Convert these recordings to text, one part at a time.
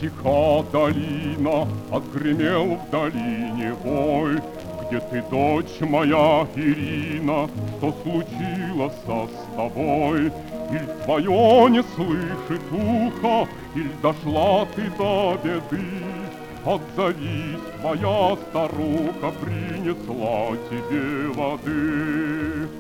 Тиха долина, отгремел в долине бой. Где ты, дочь моя, Ирина, что случилось с тобой? Иль твое не слышит ухо, иль дошла ты до беды? Отзовись, твоя старуха принесла тебе воды.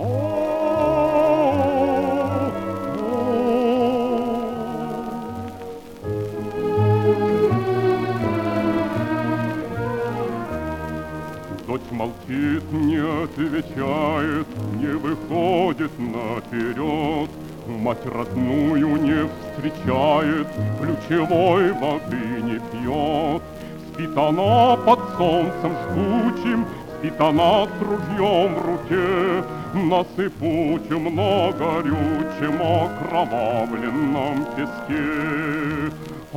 Дочь молчит, не отвечает, не выходит наперед, мать родную не встречает, ключевой воды не пьет. Спит она под солнцем жгучим, спит она с ружьем в руке, на сыпучем, но горючем окровавленном песке.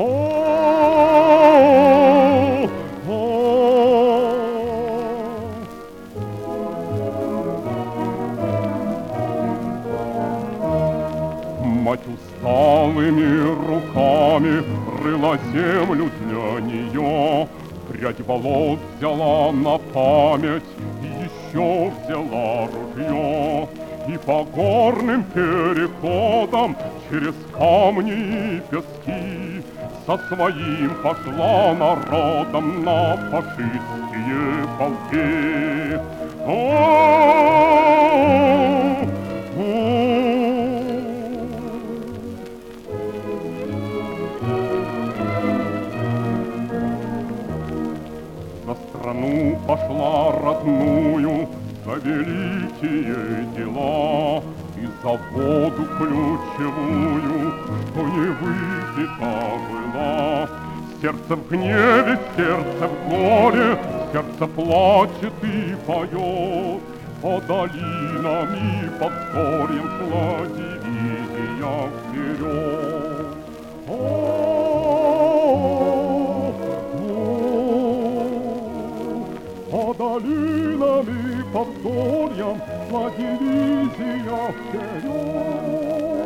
Мать усталыми руками рыла землю для нее, прядь волос взяла на память и еще взяла ружье. И по горным переходам через камни и пески со своим пошла народом на фашистские полки. За страну пошла родную, за великие дела, и за воду ключевую, что не выпита была. Сердце в гневе, сердце в горе, сердце плачет и поет. По долинам и подгорьям шла дивизия вперед. По долинам и подгорьям шла дивизия вперед.